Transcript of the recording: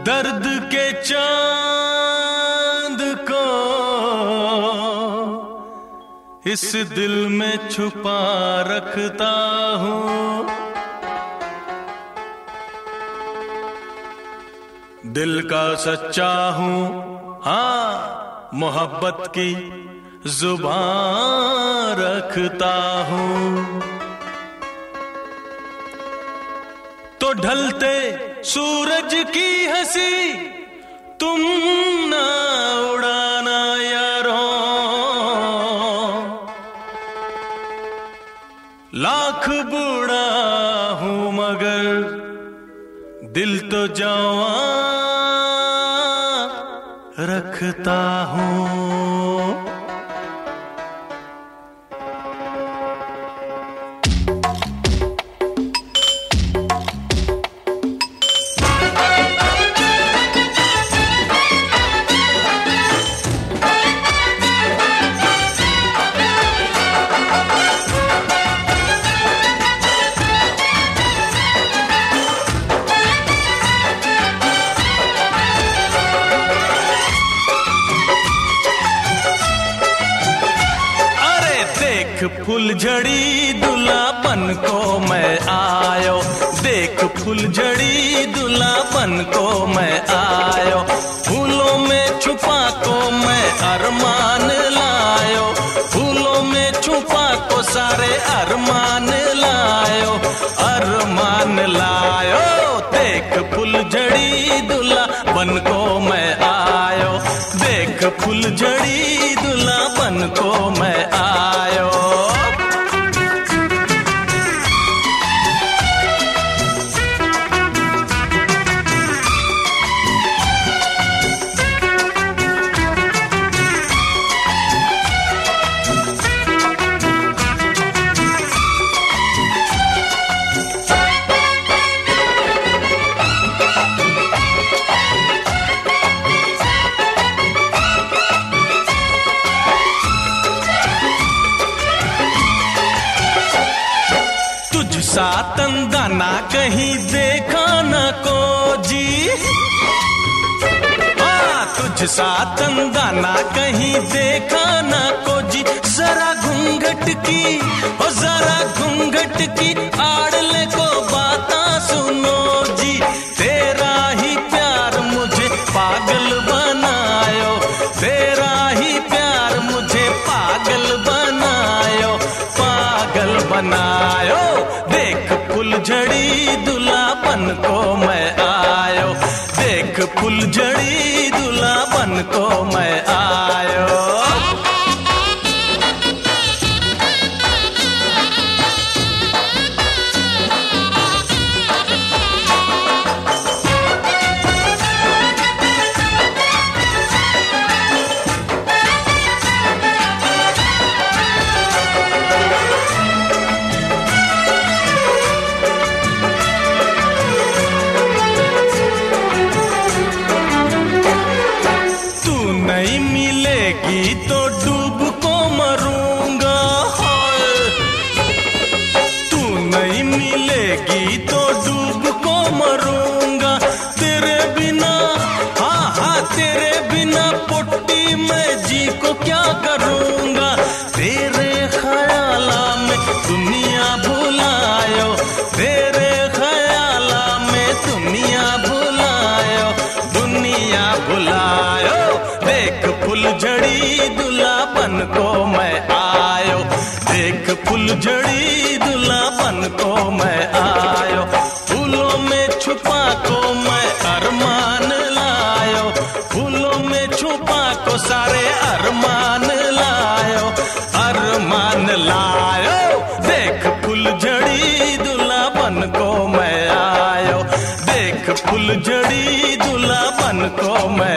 दर्द के चांद को इस दिल में छुपा रखता हूँ। दिल का सच्चा हूँ, हाँ मोहब्बत की जुबान रखता हूँ। तो ढलते सूरज की हंसी तुम ना उड़ाना यारों, लाख बूढ़ा हूँ मगर दिल तो जवान रखता हूँ। फुलझड़ी दुल्हापन को मैं आयो, देख फुलझड़ी दुल्हापन को मैं आयो। फूलों में छुपा को मैं अरमान लायो, फूलों में छुपा को सारे अरमान लायो, अरमान लायो। देख फुलझड़ी दुल्हापन को मैं आयो, देख फुलझड़ी दुल्हापन को मैं आयो। सा तंदाना कहीं देखा न को जी, हाँ तुझ सा तंदाना कहीं देखा न को जी। जरा घूंघट की ओ जरा घूंघट की आड़ले को बाता सुनो जी। तेरा ही प्यार मुझे पागल बनायो, तेरा ही प्यार मुझे पागल बनायो, पागल बनायो। देख फुलझड़ी दुल्हापन को मैं आयो, देख फुलझड़ी दुल्हापन को मैं आयो। तो डूब को मरूंगा, तू नहीं मिलेगी तो डूब को मरूंगा। तेरे बिना हाँ हाँ तेरे बिना पुट्टी में जी को क्या करूंगा। तेरे ख्याला में दुनिया भुलायो, तेरे ख्याला में दुनिया भुलायो, दुनिया भुलायो। देख फुलझड़ी दुल्हापन को मैं आयो, देख फुलझड़ी दुल्हापन को मैं आयो। फूलों में छुपा को मैं अरमान लायो, फूलों में छुपा को सारे अरमान लायो, अरमान लायो। देख फुलझड़ी दुल्हापन को मैं आयो, देख फुलझड़ी दुल्हापन को मैं